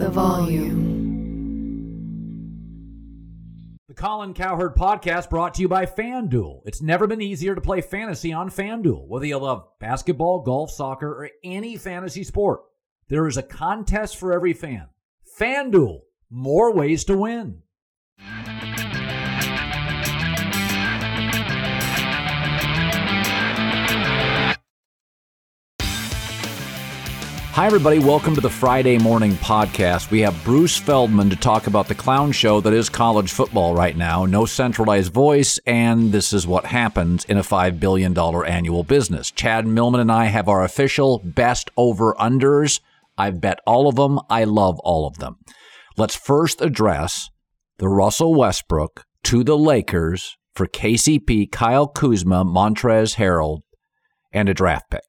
the volume. The Colin Cowherd Podcast brought to you by FanDuel. It's never been easier to play fantasy on FanDuel. Whether you love basketball, golf, soccer, or any fantasy sport, there is a contest for every fan. FanDuel, more ways to win. Hi, everybody. Welcome to the Friday Morning Podcast. We have Bruce Feldman to talk about the clown show that is college football right now. No centralized voice, and this is what happens in a $5 billion annual business. Chad Millman and I have our official best over-unders. I've bet all of them. I love all of them. Let's first address the Russell Westbrook to the Lakers for KCP, Kyle Kuzma, Montrezl Harrell, and a draft pick.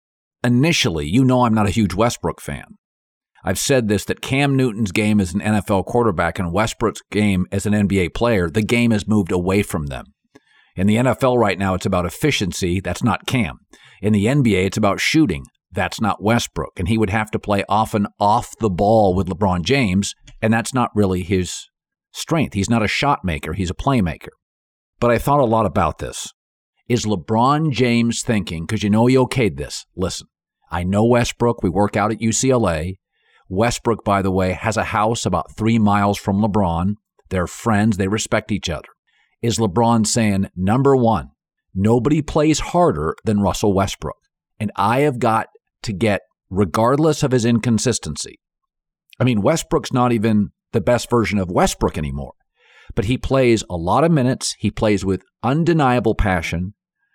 Initially, you know I'm not a huge Westbrook fan. I've said this, that Cam Newton's game as an NFL quarterback and Westbrook's game as an NBA player, the game has moved away from them. In the NFL right now, it's about efficiency. That's not Cam. In the NBA, it's about shooting. That's not Westbrook. And he would have to play often off the ball with LeBron James, and that's not really his strength. He's not a shot maker. He's a playmaker. But I thought a lot about this. Is LeBron James thinking, because you know he okayed this, listen, I know Westbrook, we work out at UCLA. Westbrook, by the way, has a house about 3 miles from LeBron. They're friends, they respect each other. Is LeBron saying, number one, nobody plays harder than Russell Westbrook, and I have got to get, regardless of his inconsistency. I mean, Westbrook's not even the best version of Westbrook anymore, but he plays a lot of minutes. He plays with undeniable passion.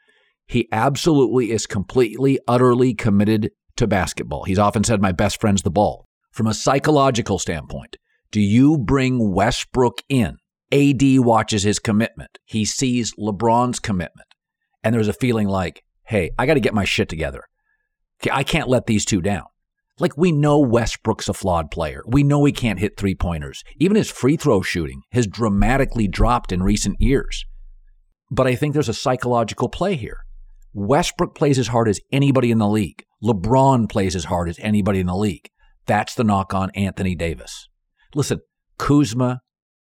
He absolutely is completely, utterly committed to basketball. He's often said, my best friend's the ball. From a psychological standpoint, do you bring Westbrook in? AD watches his commitment. He sees LeBron's commitment. And there's a feeling like, hey, I got to get my shit together. Okay, I can't let these two down. Like, we know Westbrook's a flawed player. We know he can't hit three-pointers. Even his free throw shooting has dramatically dropped in recent years. But I think there's a psychological play here. Westbrook plays as hard as anybody in the league. LeBron plays as hard as anybody in the league. That's the knock on Anthony Davis. Listen, Kuzma,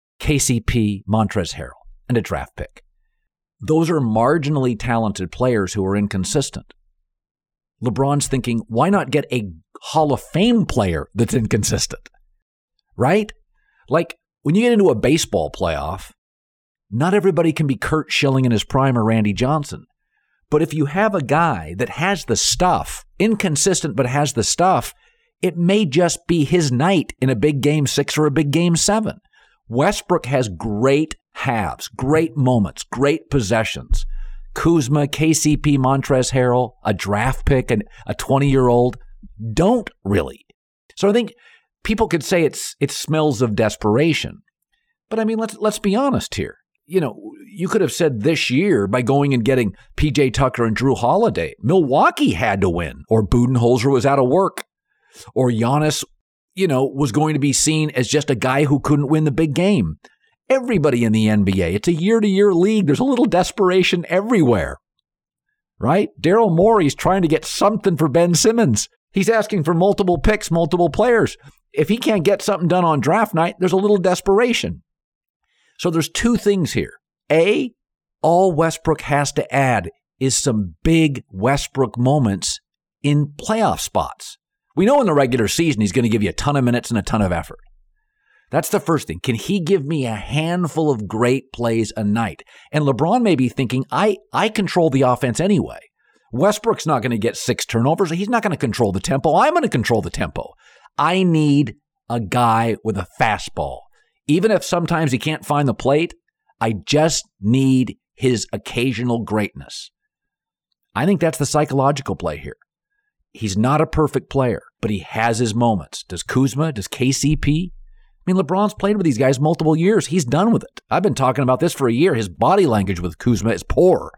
KCP, Montrezl Harrell, and a draft pick. Those are marginally talented players who are inconsistent. LeBron's thinking, why not get a Hall of Fame player that's inconsistent? Right? Like, when you get into a baseball playoff, not everybody can be Curt Schilling in his prime or Randy Johnson. But if you have a guy that has the stuff, inconsistent but has the stuff, it may just be his night in a big game 6 or a big game 7. Westbrook has great halves, great moments, great possessions. Kuzma, KCP, Montrezl Harrell, a draft pick, and a 20-year-old don't really. So I think people could say it smells of desperation. But I mean, let's be honest here. You know, you could have said this year by going and getting PJ Tucker and Drew Holiday, Milwaukee had to win, or Budenholzer was out of work, or Giannis, was going to be seen as just a guy who couldn't win the big game. Everybody in the NBA, it's a year-to-year league. There's a little desperation everywhere, right? Daryl Morey's trying to get something for Ben Simmons. He's asking for multiple picks, multiple players. If he can't get something done on draft night, there's a little desperation. So there's two things here. A, all Westbrook has to add is some big Westbrook moments in playoff spots. We know in the regular season he's going to give you a ton of minutes and a ton of effort. That's the first thing. Can he give me a handful of great plays a night? And LeBron may be thinking, I control the offense anyway. Westbrook's not going to get 6 turnovers. He's not going to control the tempo. I'm going to control the tempo. I need a guy with a fastball. Even if sometimes he can't find the plate, I just need his occasional greatness. I think that's the psychological play here. He's not a perfect player, but he has his moments. Does Kuzma? Does KCP? I mean, LeBron's played with these guys multiple years. He's done with it. I've been talking about this for a year. His body language with Kuzma is poor.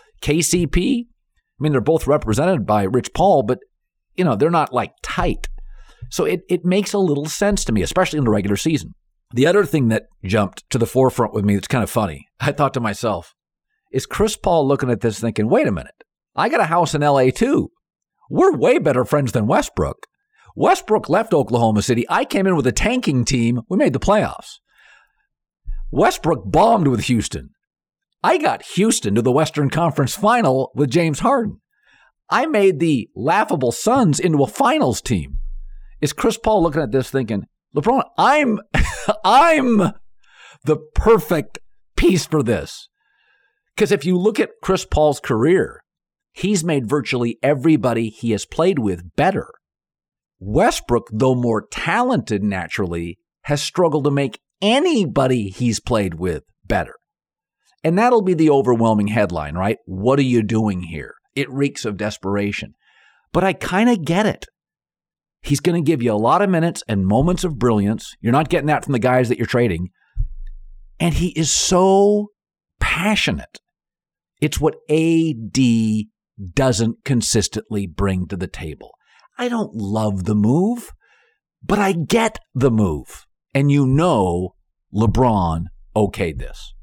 KCP, I mean, they're both represented by Rich Paul, but, they're not like tight. So it makes a little sense to me, especially in the regular season. The other thing that jumped to the forefront with me that's kind of funny, I thought to myself, is Chris Paul looking at this thinking, wait a minute, I got a house in LA too. We're way better friends than Westbrook. Westbrook left Oklahoma City. I came in with a tanking team. We made the playoffs. Westbrook bombed with Houston. I got Houston to the Western Conference Final with James Harden. I made the laughable Suns into a finals team. Is Chris Paul looking at this thinking, LeBron, I'm the perfect piece for this? Because if you look at Chris Paul's career, he's made virtually everybody he has played with better. Westbrook, though more talented naturally, has struggled to make anybody he's played with better. And that'll be the overwhelming headline, right? What are you doing here? It reeks of desperation. But I kind of get it. He's going to give you a lot of minutes and moments of brilliance. You're not getting that from the guys that you're trading. And he is so passionate. It's what AD doesn't consistently bring to the table. I don't love the move, but I get the move. And you know LeBron okayed this.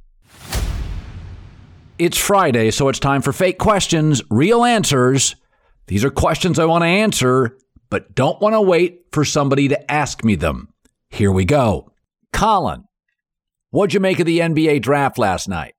It's Friday, so it's time for fake questions, real answers. These are questions I want to answer, but don't want to wait for somebody to ask me them. Here we go. Colin, what'd you make of the NBA draft last night?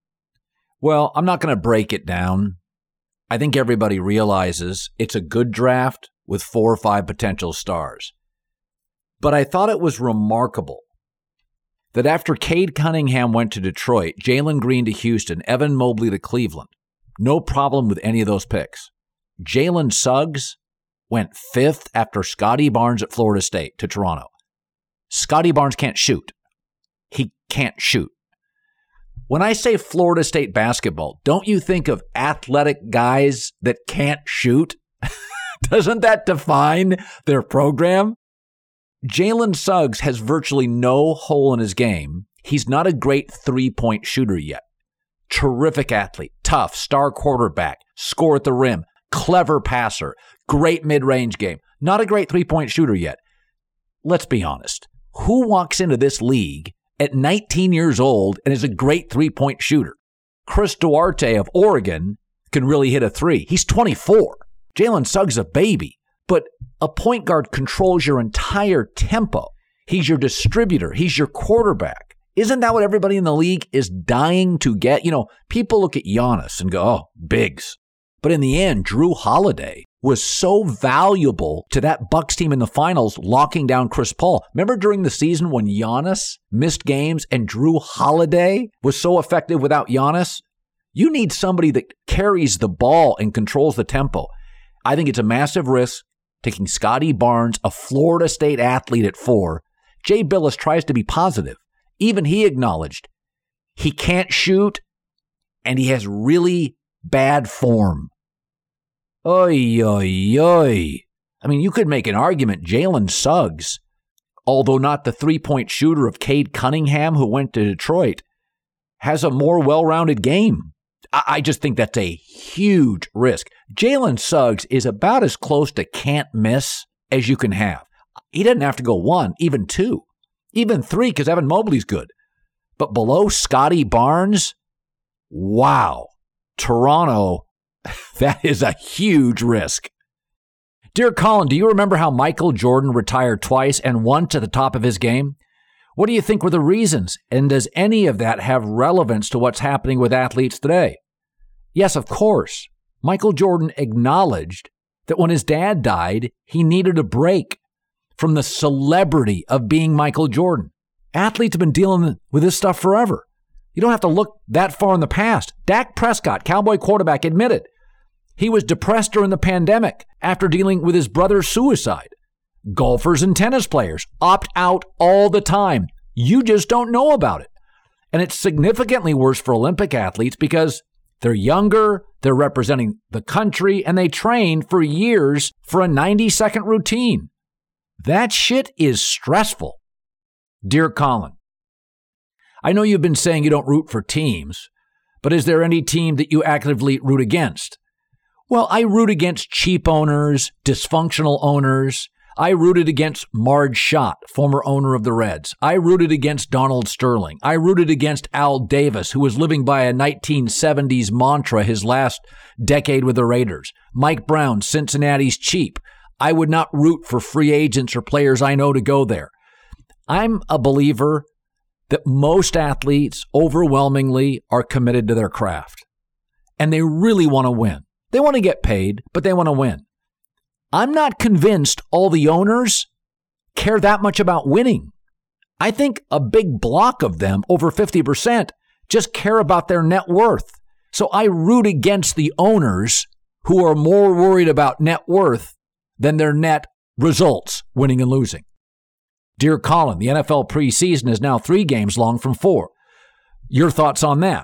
Well, I'm not going to break it down. I think everybody realizes it's a good draft with 4 or 5 potential stars. But I thought it was remarkable that after Cade Cunningham went to Detroit, Jalen Green to Houston, Evan Mobley to Cleveland, no problem with any of those picks. Jalen Suggs went 5th after Scotty Barnes at Florida State to Toronto. Scotty Barnes can't shoot. He can't shoot. When I say Florida State basketball, don't you think of athletic guys that can't shoot? Doesn't that define their program? Jalen Suggs has virtually no hole in his game. He's not a great three-point shooter yet. Terrific athlete, tough, star quarterback, score at the rim, clever passer, great mid-range game. Not a great three-point shooter yet. Let's be honest. Who walks into this league at 19 years old and is a great three-point shooter? Chris Duarte of Oregon can really hit a three. He's 24. Jalen Suggs is a baby. But a point guard controls your entire tempo. He's your distributor. He's your quarterback. Isn't that what everybody in the league is dying to get? You know, people look at Giannis and go, oh, bigs. But in the end, Drew Holiday was so valuable to that Bucks team in the finals, locking down Chris Paul. Remember during the season when Giannis missed games and Drew Holiday was so effective without Giannis? You need somebody that carries the ball and controls the tempo. I think it's a massive risk taking Scotty Barnes, a Florida State athlete at 4. Jay Bilas tries to be positive. Even he acknowledged he can't shoot and he has really bad form. Oy, oy, oy. I mean, you could make an argument Jalen Suggs, although not the three-point shooter of Cade Cunningham who went to Detroit, has a more well-rounded game. I just think that's a huge risk. Jalen Suggs is about as close to can't miss as you can have. He doesn't have to go 1, even 2, even 3 because Evan Mobley's good. But below Scotty Barnes, wow. Toronto, that is a huge risk. Dear Colin, do you remember how Michael Jordan retired twice and once at the top of his game? What do you think were the reasons? And does any of that have relevance to what's happening with athletes today? Yes, of course. Michael Jordan acknowledged that when his dad died, he needed a break from the celebrity of being Michael Jordan. Athletes have been dealing with this stuff forever. You don't have to look that far in the past. Dak Prescott, Cowboy quarterback, admitted he was depressed during the pandemic after dealing with his brother's suicide. Golfers and tennis players opt out all the time. You just don't know about it. And it's significantly worse for Olympic athletes because they're younger, they're representing the country, and they train for years for a 90-second routine. That shit is stressful. Dear Colin, I know you've been saying you don't root for teams, but is there any team that you actively root against? Well, I root against cheap owners, dysfunctional owners. I rooted against Marge Schott, former owner of the Reds. I rooted against Donald Sterling. I rooted against Al Davis, who was living by a 1970s mantra his last decade with the Raiders. Mike Brown, Cincinnati's cheap. I would not root for free agents or players I know to go there. I'm a believer that most athletes overwhelmingly are committed to their craft. And they really want to win. They want to get paid, but they want to win. I'm not convinced all the owners care that much about winning. I think a big block of them, over 50%, just care about their net worth. So I root against the owners who are more worried about net worth than their net results, winning and losing. Dear Colin, the NFL preseason is now 3 games long from 4. Your thoughts on that?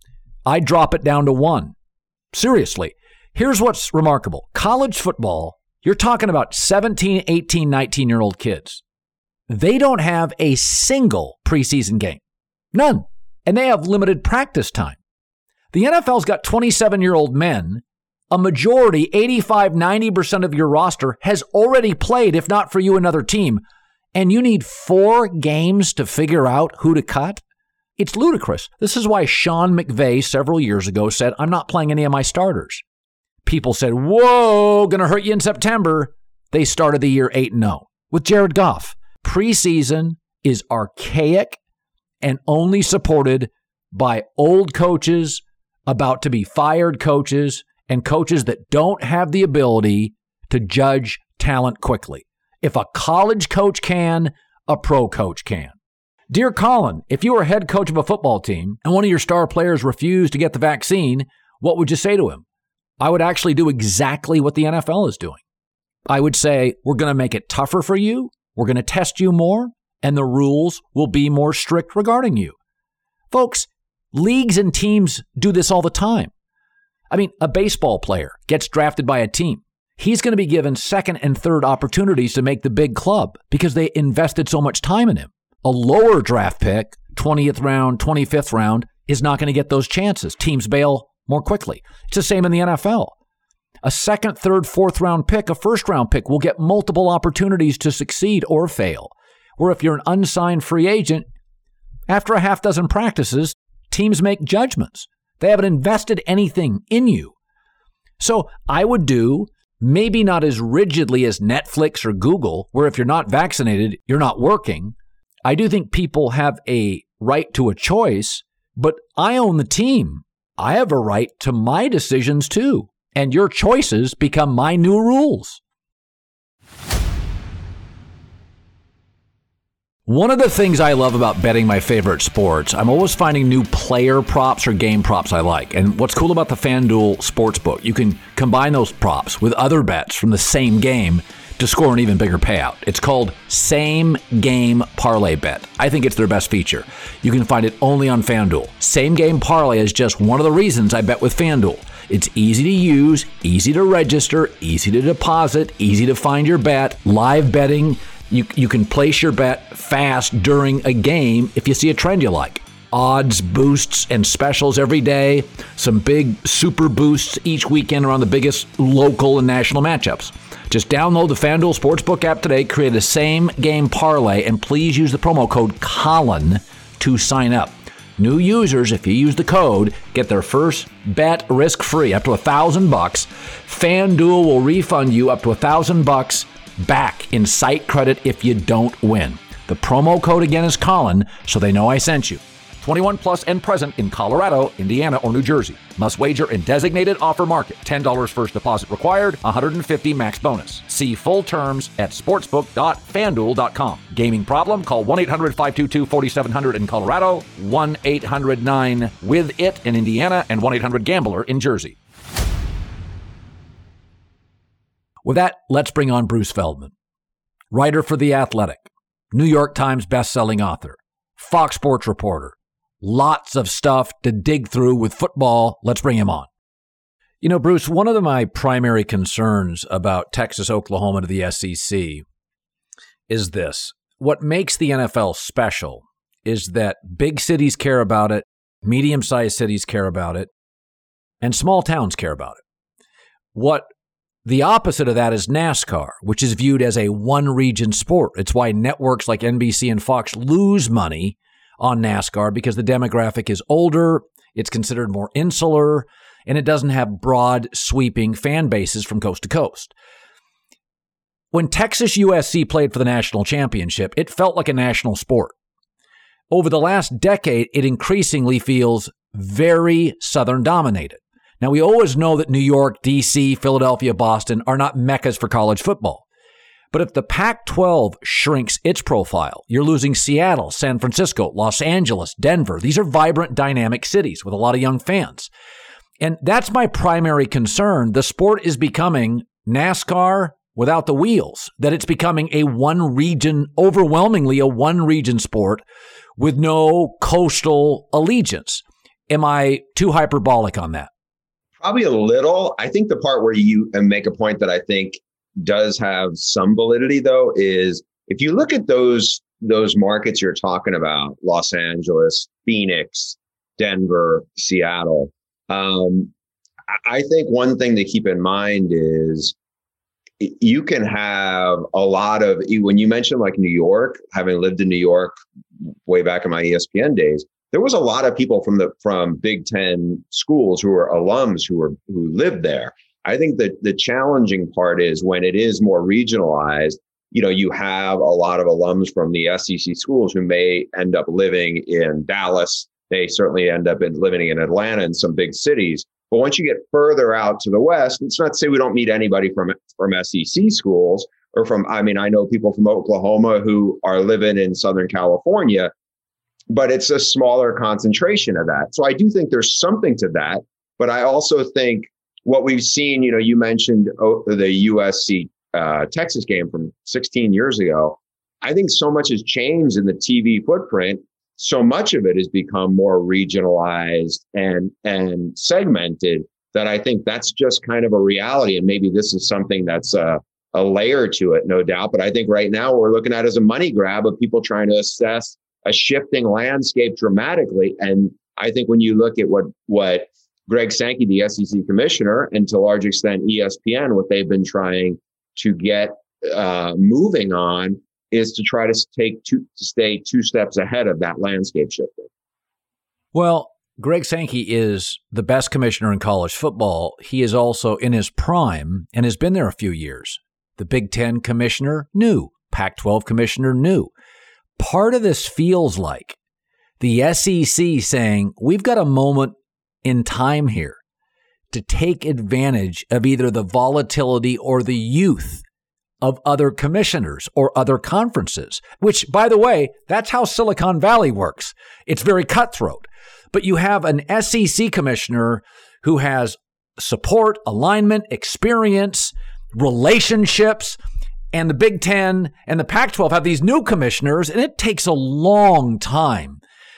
I drop it down to 1. Seriously, here's what's remarkable. College football, you're talking about 17, 18, 19-year-old kids. They don't have a single preseason game. None. And they have limited practice time. The NFL's got 27-year-old men. A majority, 85, 90% of your roster has already played, if not for you, another team. And you need 4 games to figure out who to cut? It's ludicrous. This is why Sean McVay several years ago said, I'm not playing any of my starters. People said, whoa, going to hurt you in September. They started the year 8-0 with Jared Goff. Preseason is archaic and only supported by old coaches, about to be fired coaches, and coaches that don't have the ability to judge talent quickly. If a college coach can, a pro coach can. Dear Colin, if you were head coach of a football team and one of your star players refused to get the vaccine, what would you say to him? I would actually do exactly what the NFL is doing. I would say, we're going to make it tougher for you, we're going to test you more, and the rules will be more strict regarding you. Folks, leagues and teams do this all the time. I mean, a baseball player gets drafted by a team. He's going to be given second and third opportunities to make the big club because they invested so much time in him. A lower draft pick, 20th round, 25th round, is not going to get those chances. Teams bail more quickly. It's the same in the NFL. A second, third, fourth round pick, a first round pick will get multiple opportunities to succeed or fail. Or if you're an unsigned free agent, after a half dozen practices, teams make judgments. They haven't invested anything in you. So I would do, maybe not as rigidly as Netflix or Google, where if you're not vaccinated, you're not working. I do think people have a right to a choice, but I own the team. I have a right to my decisions too. And your choices become my new rules. One of the things I love about betting my favorite sports, I'm always finding new player props or game props I like. And what's cool about the FanDuel Sportsbook, you can combine those props with other bets from the same game to score an even bigger payout. It's called Same Game Parlay Bet. I think it's their best feature. You can find it only on FanDuel. Same Game Parlay is just one of the reasons I bet with FanDuel. It's easy to use, easy to register, easy to deposit, easy to find your bet, live betting. You can place your bet fast during a game if you see a trend you like. Odds, boosts, and specials every day. Some big super boosts each weekend around the biggest local and national matchups. Just download the FanDuel Sportsbook app today, create a same-game parlay, and please use the promo code Colin to sign up. New users, if you use the code, get their first bet risk-free up to $1,000. FanDuel will refund you up to $1,000 back in site credit if you don't win. The promo code again is Colin, so they know I sent you. 21 plus and present in Colorado, Indiana, or New Jersey. Must wager in designated offer market. $10 first deposit required. $150 max bonus. See full terms at sportsbook.fanduel.com. Gaming problem? Call 1-800-522-4700 in Colorado, 1-800-9-WITH-IT in Indiana, and 1-800-GAMBLER in Jersey. With that, let's bring on Bruce Feldman, writer for The Athletic, New York Times bestselling author, Fox Sports reporter. Lots of stuff to dig through with football. Let's bring him on. You know, Bruce, one of my primary concerns about Texas, Oklahoma to the SEC is this. What makes the NFL special is that big cities care about it, medium-sized cities care about it, and small towns care about it. What the opposite of that is NASCAR, which is viewed as a one-region sport. It's why networks like NBC and Fox lose money on NASCAR because the demographic is older, it's considered more insular, and it doesn't have broad, sweeping fan bases from coast to coast. When Texas USC played for the national championship, it felt like a national sport. Over the last decade, it increasingly feels very Southern dominated. Now, we always know that New York, D.C., Philadelphia, Boston are not meccas for college football. But if the Pac-12 shrinks its profile, you're losing Seattle, San Francisco, Los Angeles, Denver. These are vibrant, dynamic cities with a lot of young fans. And that's my primary concern. The sport is becoming NASCAR without the wheels, that it's becoming overwhelmingly a one-region sport with no coastal allegiance. Am I too hyperbolic on that? Probably a little. I think the part where you make a point that I think does have some validity, though, is if you look at those markets you're talking about, Los Angeles, Phoenix, Denver, Seattle, I think one thing to keep in mind is you can have a lot of, when you mentioned like New York, having lived in New York way back in my ESPN days, there was a lot of people from Big Ten schools who were alums who lived there. I think that the challenging part is when it is more regionalized, you have a lot of alums from the SEC schools who may end up living in Dallas. They certainly end up living in Atlanta and some big cities. But once you get further out to the West, it's not to say we don't meet anybody from SEC schools or I know people from Oklahoma who are living in Southern California, but it's a smaller concentration of that. So I do think there's something to that. But I also think what we've seen, you mentioned the USC Texas game from 16 years ago. I think so much has changed in the TV footprint. So much of it has become more regionalized and segmented that I think that's just kind of a reality. And maybe this is something that's a layer to it, no doubt. But I think right now what we're looking at is a money grab of people trying to assess a shifting landscape dramatically. And I think when you look at what Greg Sankey, the SEC commissioner, and to a large extent ESPN, what they've been trying to get moving on is to try to stay two steps ahead of that landscape shifting. Well, Greg Sankey is the best commissioner in college football. He is also in his prime and has been there a few years. The Big Ten commissioner, new. Pac-12 commissioner, new. Part of this feels like the SEC saying, we've got a moment in time here to take advantage of either the volatility or the youth of other commissioners or other conferences, which, by the way, that's how Silicon Valley works. It's very cutthroat. But you have an SEC commissioner who has support, alignment, experience, relationships, and the Big Ten and the Pac-12 have these new commissioners, and it takes a long time.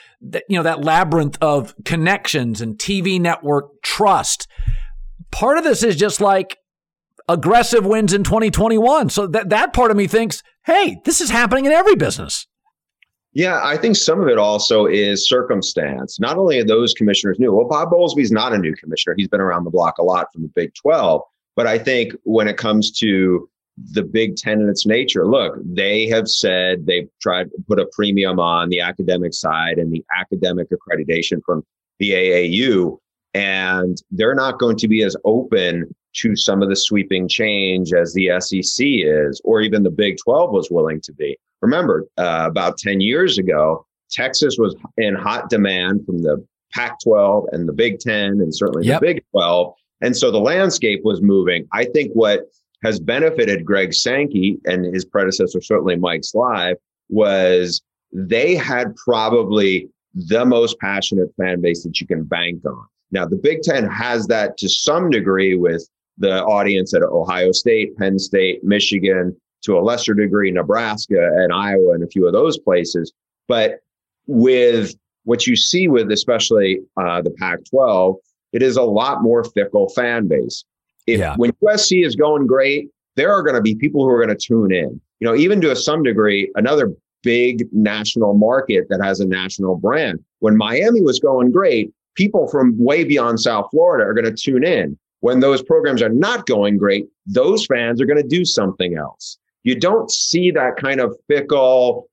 That labyrinth of connections and TV network trust. Part of this is just like aggressive wins in 2021. So that part of me thinks, hey, this is happening in every business. Yeah, I think some of it also is circumstance. Not only are those commissioners new. Well, Bob Bowlesby's not a new commissioner. He's been around the block a lot from the Big 12. But I think when it comes to the Big Ten and its nature, look, they have said they've tried to put a premium on the academic side and the academic accreditation from the AAU. And they're not going to be as open to some of the sweeping change as the SEC is, or even the Big 12 was willing to be. Remember, about 10 years ago, Texas was in hot demand from the Pac-12 and the Big 10 and certainly the Big 12. And so the landscape was moving. I think what has benefited Greg Sankey and his predecessor, certainly Mike Slive, was they had probably the most passionate fan base that you can bank on. Now, the Big Ten has that to some degree with the audience at Ohio State, Penn State, Michigan, to a lesser degree, Nebraska and Iowa and a few of those places. But with what you see with especially the Pac-12, it is a lot more fickle fan base. When USC is going great, there are going to be people who are going to tune in. Even to some degree, another big national market that has a national brand. When Miami was going great, people from way beyond South Florida are going to tune in. When those programs are not going great, those fans are going to do something else. You don't see that kind of fickle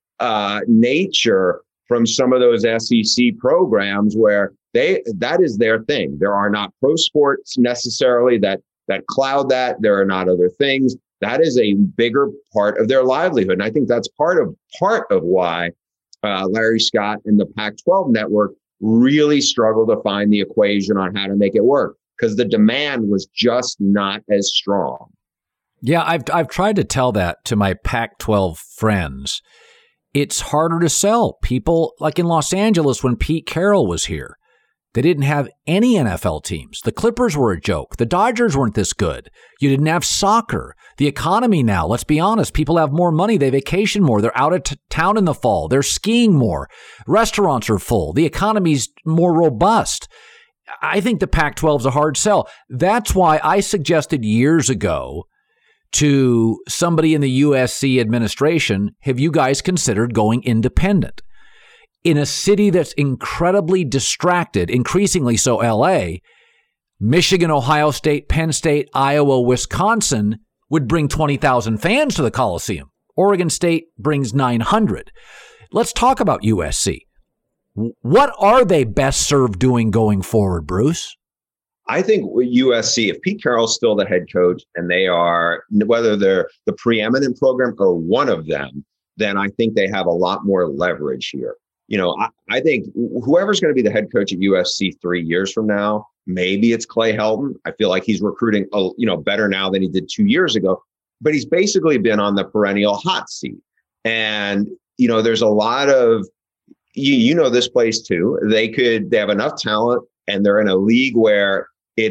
nature from some of those SEC programs where that is their thing. There are not pro sports necessarily that cloud that. There are not other things. that is a bigger part of their livelihood. And I think that's part of why Larry Scott and the Pac-12 network really struggled to find the equation on how to make it work, because the demand was just not as strong. Yeah, I've tried to tell that to my Pac-12 friends. It's harder to sell. People, like in Los Angeles when Pete Carroll was here, they didn't have any NFL teams. The Clippers were a joke. The Dodgers weren't this good. You didn't have soccer. The economy now, let's be honest, people have more money. They vacation more. They're out of town in the fall. They're skiing more. Restaurants are full. The economy's more robust. I think the Pac-12 is a hard sell. That's why I suggested years ago to somebody in the USC administration, have you guys considered going independent? In a city that's incredibly distracted, increasingly so LA, Michigan, Ohio State, Penn State, Iowa, Wisconsin would bring 20,000 fans to the Coliseum. Oregon State brings 900. Let's talk about USC. What are they best served doing going forward, Bruce? I think USC, if Pete Carroll's still the head coach and they are, whether they're the preeminent program or one of them, then I think they have a lot more leverage here. I think whoever's going to be the head coach at USC 3 years from now, maybe it's Clay Helton. I feel like he's recruiting, better now than he did 2 years ago, but he's basically been on the perennial hot seat. And, there's a lot of, this place too, they have enough talent and they're in a league where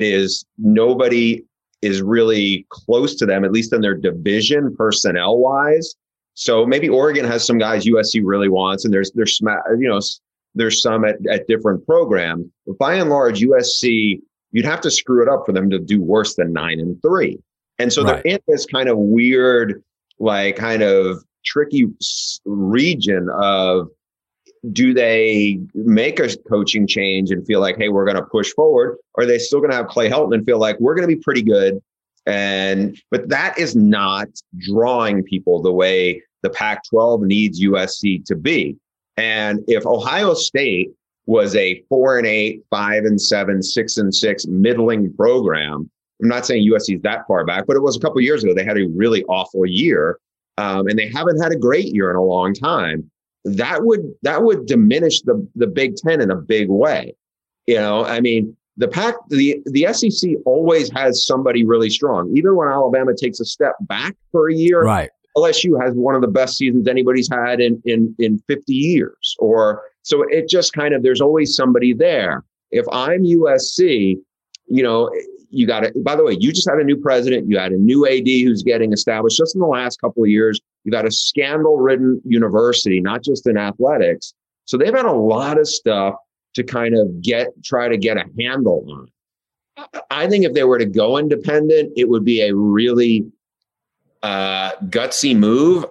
nobody is really close to them, at least in their division personnel wise. So maybe Oregon has some guys USC really wants, and there's some at different programs. But by and large, USC, you'd have to screw it up for them to do worse than 9-3. And so They're in this kind of weird, kind of tricky region of, do they make a coaching change and feel like, hey, we're going to push forward? Or are they still going to have Clay Helton and feel like we're going to be pretty good? But that is not drawing people the way the Pac-12 needs USC to be. And if Ohio State was a 4-8, 5-7, 6-6 middling program, I'm not saying USC is that far back, but it was a couple of years ago. They had a really awful year, and they haven't had a great year in a long time. That would diminish the Big Ten in a big way. The SEC always has somebody really strong. Even when Alabama takes a step back for a year, right. LSU has one of the best seasons anybody's had in 50 years. So it just kind of, there's always somebody there. If I'm USC, you got to, by the way, you just had a new president. You had a new AD who's getting established just in the last couple of years. You got a scandal-ridden university, not just in athletics. So they've had a lot of stuff to kind of try to get a handle on. I think if they were to go independent, it would be a really gutsy move.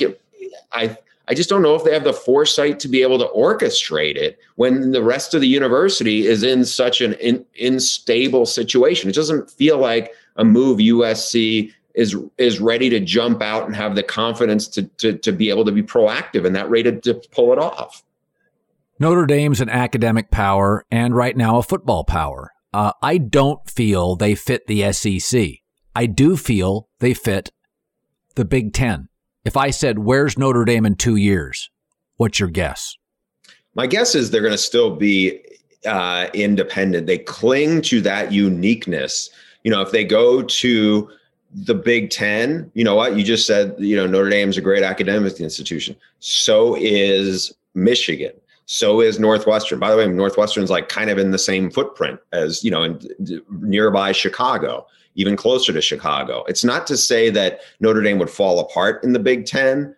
I just don't know if they have the foresight to be able to orchestrate it when the rest of the university is in such an unstable situation. It doesn't feel like a move USC is ready to jump out and have the confidence to be able to be proactive and that ready to pull it off. Notre Dame's an academic power and right now a football power. I don't feel they fit the SEC. I do feel they fit the Big Ten. If I said, where's Notre Dame in 2 years? What's your guess? My guess is they're going to still be independent. They cling to that uniqueness. If they go to the Big Ten, you know what? You just said, Notre Dame's a great academic institution. So is Michigan. So is Northwestern. By the way, Northwestern's kind of in the same footprint as, in nearby Chicago, even closer to Chicago. It's not to say that Notre Dame would fall apart in the Big Ten,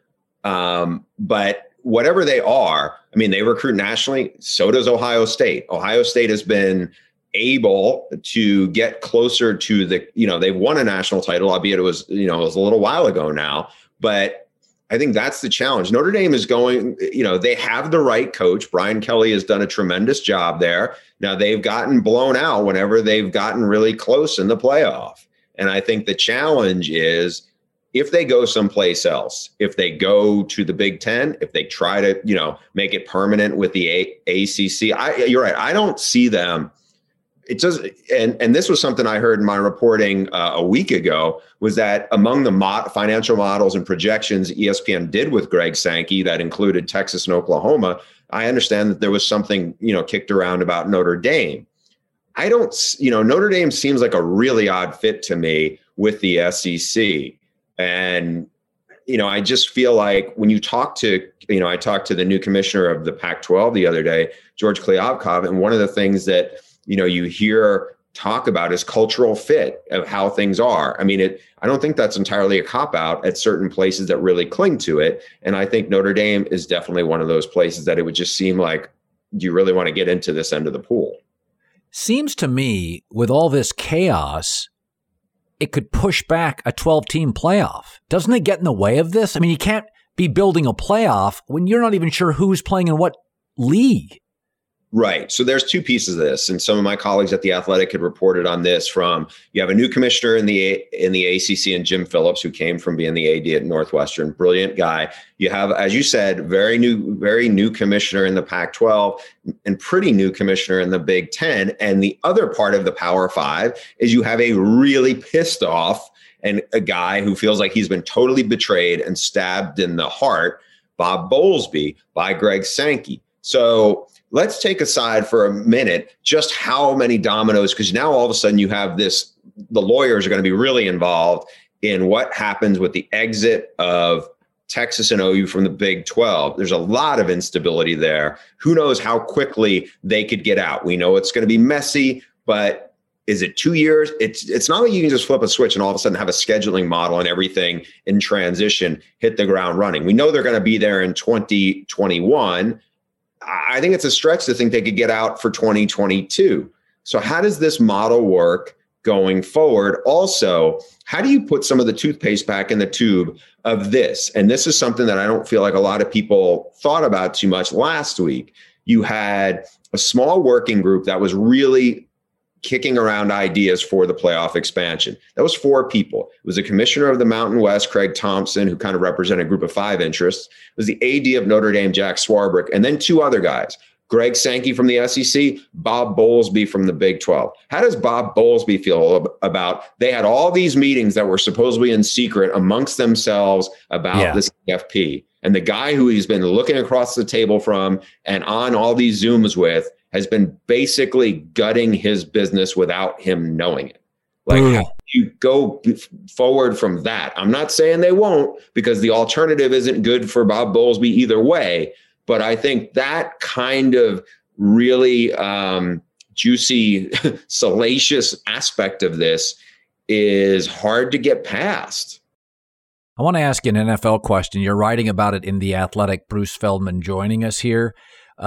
but whatever they are, they recruit nationally. So does Ohio State. Ohio State has been able to get closer to they've won a national title, albeit it was a little while ago now, but I think that's the challenge. Notre Dame is going, they have the right coach. Brian Kelly has done a tremendous job there. Now they've gotten blown out whenever they've gotten really close in the playoff. And I think the challenge is if they go someplace else, if they go to the Big Ten, if they try to, make it permanent with the ACC, you're right. I don't see them It does, and this was something I heard in my reporting a week ago, was that among the financial models and projections ESPN did with Greg Sankey that included Texas and Oklahoma, I understand that there was something, kicked around about Notre Dame. I don't, Notre Dame seems like a really odd fit to me with the SEC. And, I just feel like when you talk to, I talked to the new commissioner of the Pac-12 the other day, George Kliavkoff, and one of the things that, you hear talk about is cultural fit of how things are. I mean, I don't think that's entirely a cop-out at certain places that really cling to it. And I think Notre Dame is definitely one of those places that it would just seem like, do you really want to get into this end of the pool? Seems to me, with all this chaos, it could push back a 12-team playoff. Doesn't it get in the way of this? I mean, you can't be building a playoff when you're not even sure who's playing in what league. Right. So there's two pieces of this. And some of my colleagues at The Athletic had reported on this you have a new commissioner in the ACC and Jim Phillips, who came from being the AD at Northwestern, brilliant guy. You have, as you said, very new commissioner in the Pac-12 and pretty new commissioner in the Big Ten. And the other part of the Power Five is you have a really pissed off and a guy who feels like he's been totally betrayed and stabbed in the heart, Bob Bowlesby, by Greg Sankey. So let's take aside for a minute just how many dominoes, because now all of a sudden you have the lawyers are going to be really involved in what happens with the exit of Texas and OU from the Big 12. There's a lot of instability there. Who knows how quickly they could get out? We know it's going to be messy, but is it 2 years? It's not like you can just flip a switch and all of a sudden have a scheduling model and everything in transition hit the ground running. We know they're going to be there in 2021. I think it's a stretch to think they could get out for 2022. So how does this model work going forward? Also, how do you put some of the toothpaste back in the tube of this? And this is something that I don't feel like a lot of people thought about too much last week. You had a small working group that was really kicking around ideas for the playoff expansion. That was 4 people. It was the commissioner of the Mountain West, Craig Thompson, who kind of represented a group of 5 interests. It was the AD of Notre Dame, Jack Swarbrick, and then 2 other guys, Greg Sankey from the SEC, Bob Bowlesby from the Big 12. How does Bob Bowlesby feel about, they had all these meetings that were supposedly in secret amongst themselves about the CFP. And the guy who he's been looking across the table from and on all these Zooms with has been basically gutting his business without him knowing it. Like, how do you go forward from that? I'm not saying they won't, because the alternative isn't good for Bob Bowlesby either way. But I think that kind of really juicy, salacious aspect of this is hard to get past. I want to ask you an NFL question. You're writing about it in The Athletic. Bruce Feldman joining us here.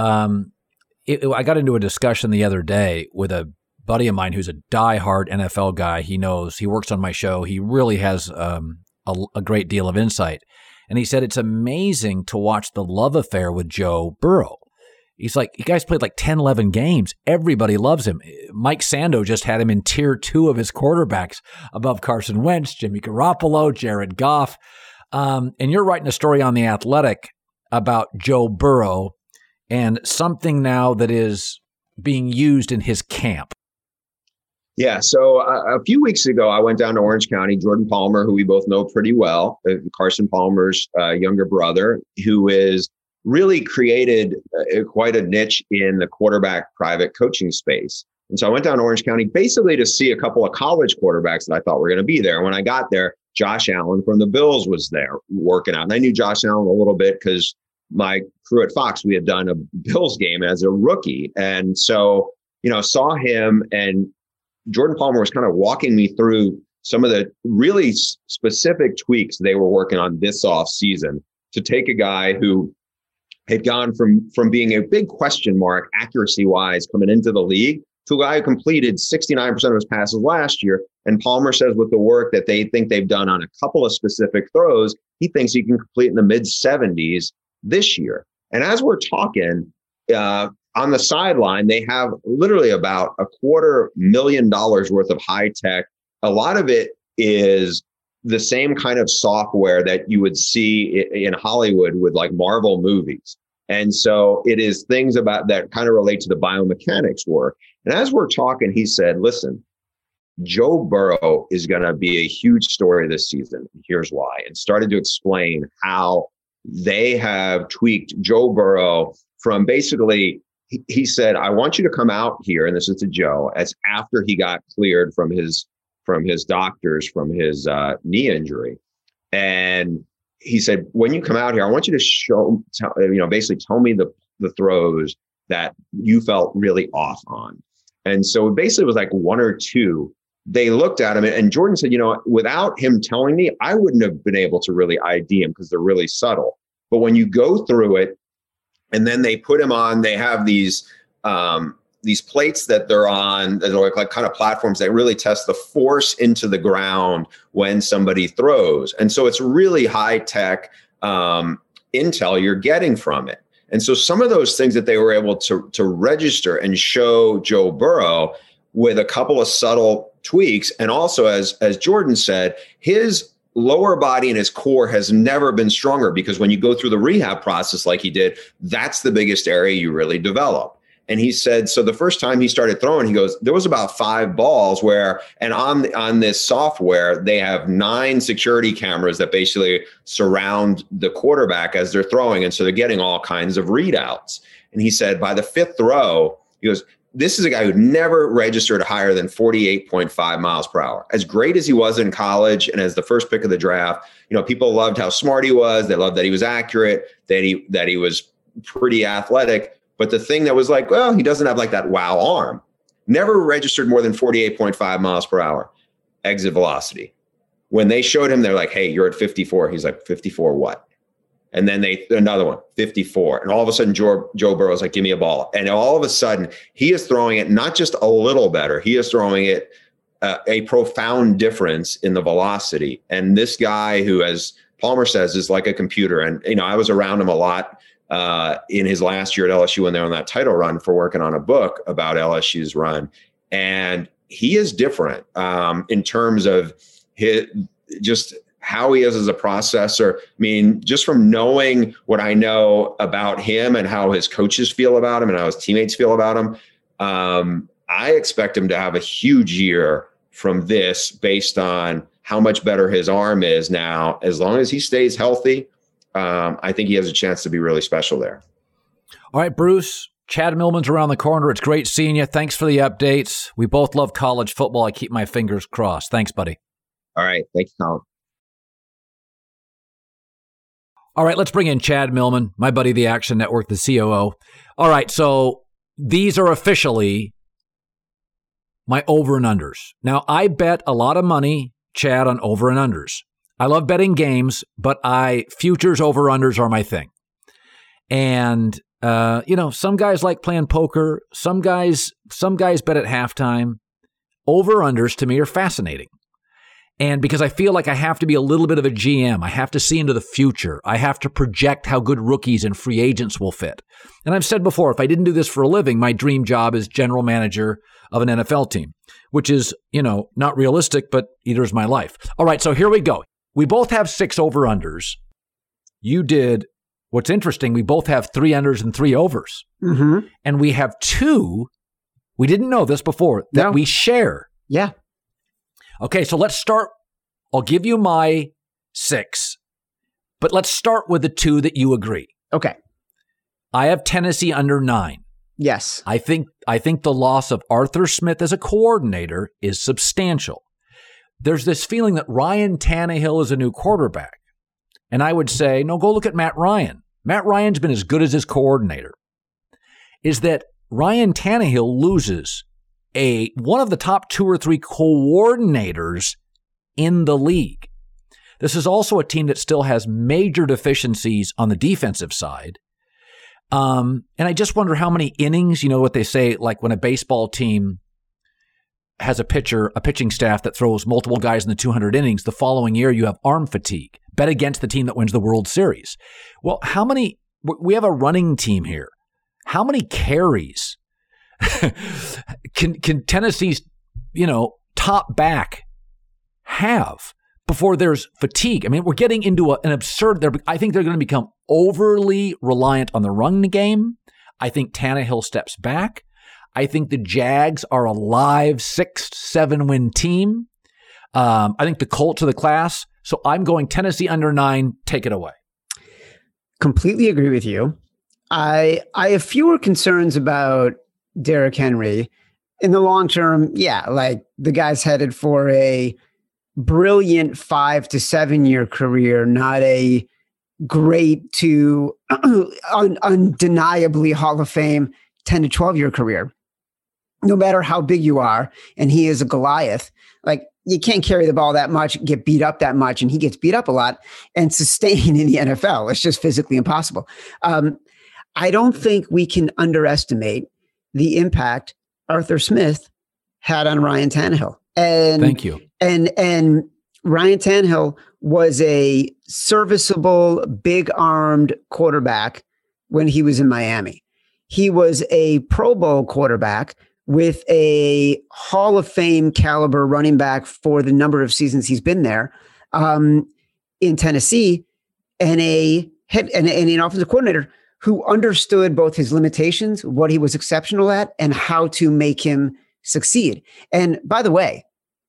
I got into a discussion the other day with a buddy of mine who's a diehard NFL guy. He works on my show. He really has a great deal of insight. And he said it's amazing to watch the love affair with Joe Burrow. He's like, you guys played like 10, 11 games. Everybody loves him. Mike Sando just had him in tier 2 of his quarterbacks above Carson Wentz, Jimmy Garoppolo, Jared Goff. And you're writing a story on The Athletic about Joe Burrow and something now that is being used in his camp. Yeah. So a few weeks ago, I went down to Orange County. Jordan Palmer, who we both know pretty well, Carson Palmer's younger brother, who is really created quite a niche in the quarterback private coaching space. And so I went down to Orange County basically to see a couple of college quarterbacks that I thought were going to be there. When I got there, Josh Allen from the Bills was there working out. And I knew Josh Allen a little bit because my crew at Fox, we had done a Bills game as a rookie. And so, saw him, and Jordan Palmer was kind of walking me through some of the really specific tweaks they were working on this off season to take a guy who had gone from being a big question mark accuracy wise coming into the league to a guy who completed 69% of his passes last year. And Palmer says with the work that they think they've done on a couple of specific throws, he thinks he can complete in the mid 70s this year. And as we're talking, on the sideline, they have literally about $250,000 worth of high tech. A lot of it is the same kind of software that you would see in Hollywood with like Marvel movies. And so it is things about that kind of relate to the biomechanics work. And as we're talking, he said, listen, Joe Burrow is going to be a huge story this season. Here's why. And started to explain how they have tweaked Joe Burrow from basically, he said, I want you to come out here, and this is to Joe, as after he got cleared from his doctors from his knee injury. And he said, when you come out here, I want you to basically tell me the throws that you felt really off on. And so it basically was like one or two. They looked at him, and Jordan said, without him telling me, I wouldn't have been able to really ID him because they're really subtle. But when you go through it, and then they put him on, they have these plates that they're on that are like kind of platforms that really test the force into the ground when somebody throws. And so it's really high tech intel you're getting from it. And so some of those things that they were able to register and show Joe Burrow with a couple of subtle tweaks. And also, as Jordan said, his lower body and his core has never been stronger, because when you go through the rehab process like he did, that's the biggest area you really develop. And he said, so the first time he started throwing, he goes, there was about 5 balls where, and on this software, they have 9 security cameras that basically surround the quarterback as they're throwing. And so they're getting all kinds of readouts. And he said, by the 5th throw, he goes, this is a guy who never registered higher than 48.5 miles per hour. As great as he was in college and as the first pick of the draft, people loved how smart he was. They loved that he was accurate, that he was pretty athletic. But the thing that was like, well, he doesn't have like that wow arm. Never registered more than 48.5 miles per hour exit velocity. When they showed him, they're like, hey, you're at 54. He's like, 54 what? And then another one, 54. And all of a sudden, Joe Burrow's like, give me a ball. And all of a sudden, he is throwing it not just a little better. He is throwing it a profound difference in the velocity. And this guy who, as Palmer says, is like a computer. And, I was around him a lot in his last year at LSU when they were on that title run for working on a book about LSU's run. And he is different in terms of just how he is as a processor. I mean, just from knowing what I know about him and how his coaches feel about him and how his teammates feel about him, I expect him to have a huge year from this based on how much better his arm is now. As long as he stays healthy, I think he has a chance to be really special there. All right, Bruce, Chad Millman's around the corner. It's great seeing you. Thanks for the updates. We both love college football. I keep my fingers crossed. Thanks, buddy. All right. Thanks, Colin. All right, let's bring in Chad Millman, my buddy, the Action Network, the COO. All right, so these are officially my over and unders. Now, I bet a lot of money, Chad, on over and unders. I love betting games, but futures over unders are my thing. And some guys like playing poker. Some guys bet at halftime. Over unders to me are fascinating. And because I feel like I have to be a little bit of a GM, I have to see into the future. I have to project how good rookies and free agents will fit. And I've said before, if I didn't do this for a living, my dream job is general manager of an NFL team, which is, not realistic, but either is my life. All right, so here we go. We both have 6 over-unders. You did. What's interesting, we both have 3 unders and 3 overs. Mm-hmm. And we have 2, we didn't know this before, that we share. Yeah. Okay, so let's start. I'll give you my 6, but let's start with the 2 that you agree. Okay. I have Tennessee under 9. Yes. I think the loss of Arthur Smith as a coordinator is substantial. There's this feeling that Ryan Tannehill is a new quarterback. And I would say, no, go look at Matt Ryan. Matt Ryan's been as good as his coordinator. Is that Ryan Tannehill loses one of the top 2 or 3 coordinators in the league. This is also a team that still has major deficiencies on the defensive side. And I just wonder how many innings, what they say, like when a baseball team has a pitching staff that throws multiple guys in the 200 innings, the following year you have arm fatigue. Bet against the team that wins the World Series. Well, we have a running team here. How many carries can Tennessee's, top back have before there's fatigue. I mean, we're getting into an absurd. I think they're going to become overly reliant on the run game. I think Tannehill steps back. I think the Jags are a live 6-7 win team. I think the Colts are the class. So I'm going Tennessee under 9. Take it away. Completely agree with you. I have fewer concerns about Derrick Henry. In the long term, yeah, like the guy's headed for a brilliant 5 to 7 year career, not a great to undeniably Hall of Fame 10 to 12 year career. No matter how big you are, and he is a Goliath, like you can't carry the ball that much, get beat up that much, and he gets beat up a lot and sustain in the NFL. It's just physically impossible. I don't think we can underestimate the impact Arthur Smith had on Ryan Tannehill. And thank you. And Ryan Tannehill was a serviceable, big-armed quarterback when he was in Miami. He was a Pro Bowl quarterback with a Hall of Fame caliber running back for the number of seasons he's been there in Tennessee, and an offensive coordinator who understood both his limitations, what he was exceptional at, and how to make him succeed. And by the way,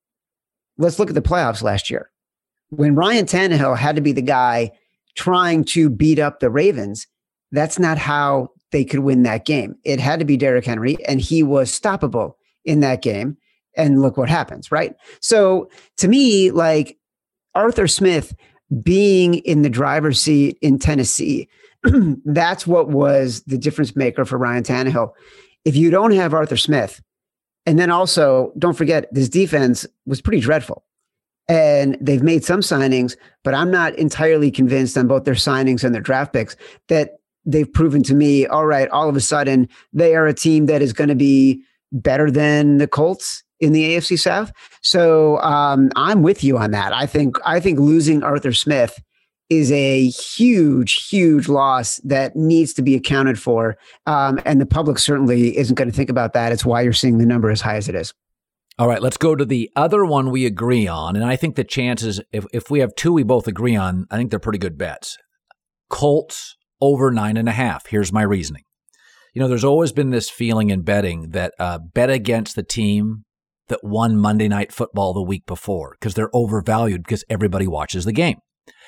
let's look at the playoffs last year. When Ryan Tannehill had to be the guy trying to beat up the Ravens, that's not how they could win that game. It had to be Derrick Henry, and he was stoppable in that game. And look what happens, right? So to me, like Arthur Smith being in the driver's seat in Tennessee, that's what was the difference maker for Ryan Tannehill. If you don't have Arthur Smith, and then also don't forget this defense was pretty dreadful. And they've made some signings, but I'm not entirely convinced on both their signings and their draft picks that they've proven to me, all right, all of a sudden they are a team that is going to be better than the Colts in the AFC South. So I'm with you on that. I think losing Arthur Smith is a huge, huge loss that needs to be accounted for. And the public certainly isn't going to think about that. It's why you're seeing the number as high as it is. All right, let's go to the other one we agree on. And I think the chances, if we have two we both agree on, I think they're pretty good bets. Colts over 9.5. Here's my reasoning. You know, there's always been this feeling in betting that bet against the team that won Monday Night Football the week before because they're overvalued because everybody watches the game.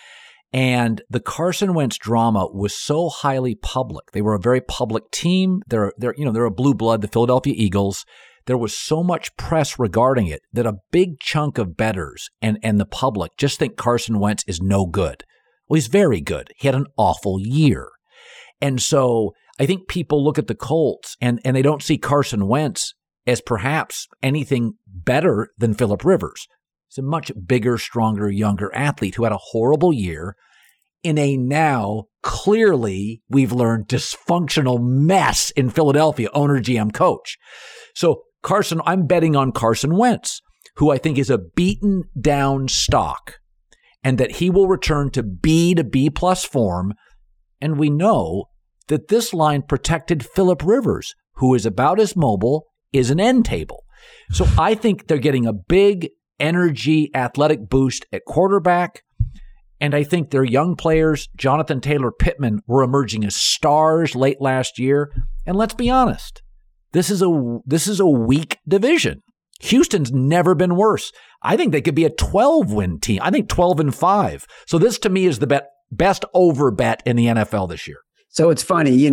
And the Carson Wentz drama was so highly public. They were a very public team. They're a blue blood, the Philadelphia Eagles. There was so much press regarding it that a big chunk of bettors and the public just think Carson Wentz is no good. Well, he's very good. He had an awful year. And so I think people look at the Colts and they don't see Carson Wentz as perhaps anything better than Phillip Rivers. He's a much bigger, stronger, younger athlete who had a horrible year in a now clearly, we've learned, dysfunctional mess in Philadelphia, owner, GM, coach. So I'm betting on Carson Wentz, who I think is a beaten down stock, and that he will return to B to B plus form. And we know that this line protected Phillip Rivers, who is about as mobile as an end table. So I think they're getting a big energy, athletic boost at quarterback. And I think their young players, Jonathan Taylor, Pittman, were emerging as stars late last year. And let's be honest, this is a weak division. Houston's never been worse. I think they could be a 12-win team. I think 12-5. So this to me is the best over bet in the NFL this year. So it's funny,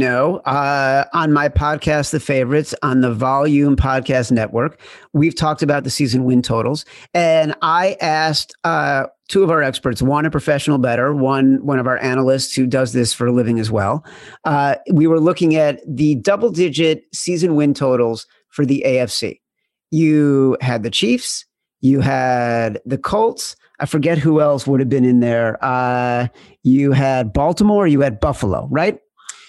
on my podcast, The Favorites, on the Volume Podcast Network, we've talked about the season win totals. And I asked two of our experts, one a professional bettor, one of our analysts who does this for a living as well. We were looking at the double-digit season win totals for the AFC. You had the Chiefs, you had the Colts. I forget who else would have been in there. You had Baltimore, you had Buffalo, right?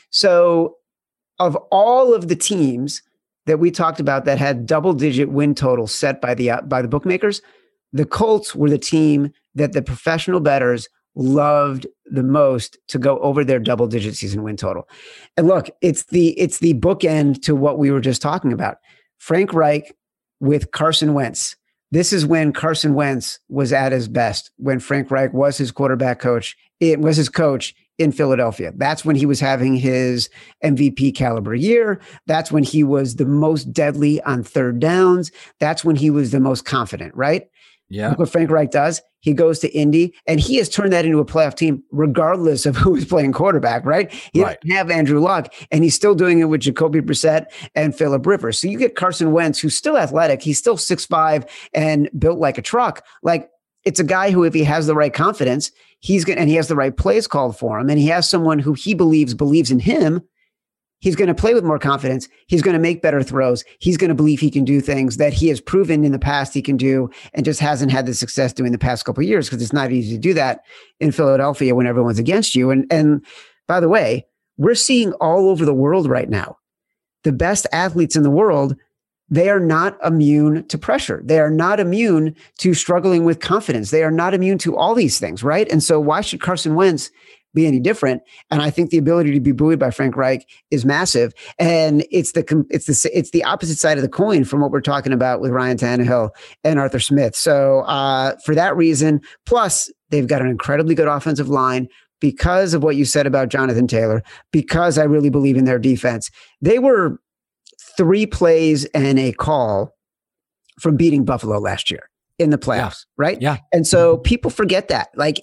So of all of the teams that we talked about that had double-digit win totals set by the bookmakers, the Colts were the team that the professional bettors loved the most to go over their double-digit season win total. And look, it's the bookend to what we were just talking about. Frank Reich with Carson Wentz This is when Carson Wentz was at his best, when Frank Reich was his quarterback coach. It was his coach in Philadelphia. That's when he was having his MVP caliber year. That's when he was the most deadly on third downs. That's when he was the most confident, right? Yeah. Look what Frank Reich does. He goes to Indy, and he has turned that into a playoff team, regardless of who is playing quarterback, right? He doesn't have Andrew Luck, and he's still doing it with Jacoby Brissett and Phillip Rivers. So you get Carson Wentz, who's still athletic. He's still 6'5" and built like a truck. Like, it's a guy who, if he has the right confidence, and he has the right plays called for him, and he has someone who he believes in him, he's going to play with more confidence. He's going to make better throws. He's going to believe he can do things that he has proven in the past he can do and just hasn't had the success doing the past couple of years, because it's not easy to do that in Philadelphia when everyone's against you. And by the way, we're seeing all over the world right now, the best athletes in the world, they are not immune to pressure. They are not immune to struggling with confidence. They are not immune to all these things, right? And so why should Carson Wentz be any different? And I think the ability to be buoyed by Frank Reich is massive. And it's the opposite side of the coin from what we're talking about with Ryan Tannehill and Arthur Smith. So for that reason, plus they've got an incredibly good offensive line because of what you said about Jonathan Taylor, because I really believe in their defense. They were 3 plays and a call from beating Buffalo last year in the playoffs, right? Yeah. And so people forget that. Like,